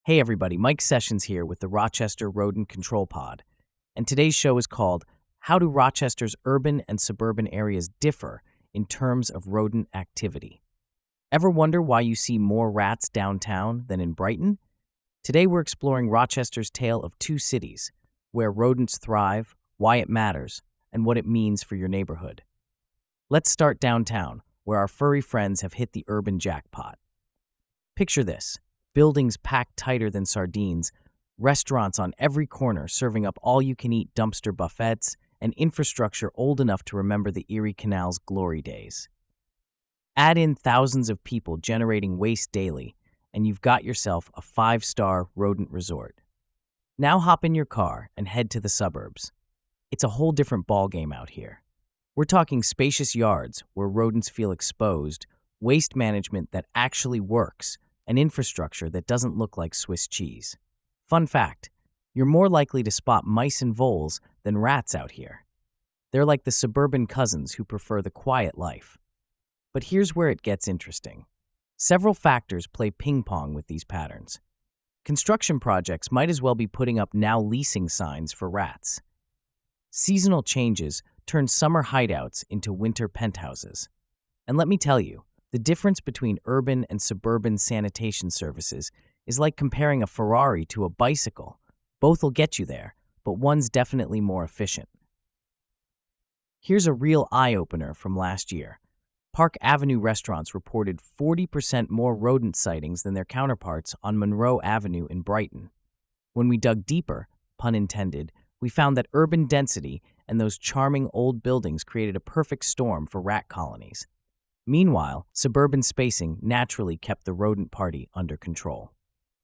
Hey everybody, Mike Sessions here with the Rochester Rodent Control Pod. And today's show is called How Do Rochester's Urban and Suburban Areas Differ in Terms of Rodent Activity? Ever wonder why you see more rats downtown than in Brighton? Today we're exploring Rochester's tale of two cities, where rodents thrive, why it matters, and what it means for your neighborhood. Let's start downtown, where our furry friends have hit the urban jackpot. Picture this. Buildings packed tighter than sardines, restaurants on every corner serving up all-you-can-eat dumpster buffets, and infrastructure old enough to remember the Erie Canal's glory days. Add in thousands of people generating waste daily, and you've got yourself a five-star rodent resort. Now hop in your car and head to the suburbs. It's a whole different ballgame out here. We're talking spacious yards where rodents feel exposed, waste management that actually works, and infrastructure that doesn't look like Swiss cheese. Fun fact, you're more likely to spot mice and voles than rats out here. They're like the suburban cousins who prefer the quiet life. But here's where it gets interesting. Several factors play ping pong with these patterns. Construction projects might as well be putting up now leasing signs for rats. Seasonal changes turn summer hideouts into winter penthouses. And let me tell you, the difference between urban and suburban sanitation services is like comparing a Ferrari to a bicycle. Both will get you there, but one's definitely more efficient. Here's a real eye-opener from last year. Park Avenue restaurants reported 40% more rodent sightings than their counterparts on Monroe Avenue in Brighton. When we dug deeper, pun intended, we found that urban density and those charming old buildings created a perfect storm for rat colonies. Meanwhile, suburban spacing naturally kept the rodent party under control.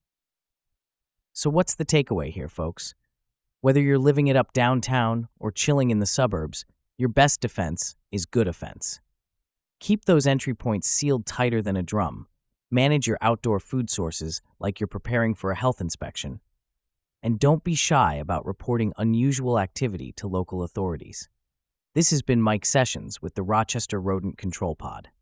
So what's the takeaway here, folks? Whether you're living it up downtown or chilling in the suburbs, your best defense is good offense. Keep those entry points sealed tighter than a drum. Manage your outdoor food sources like you're preparing for a health inspection. And don't be shy about reporting unusual activity to local authorities. This has been Mike Sessions with the Rochester Rodent Control Pod.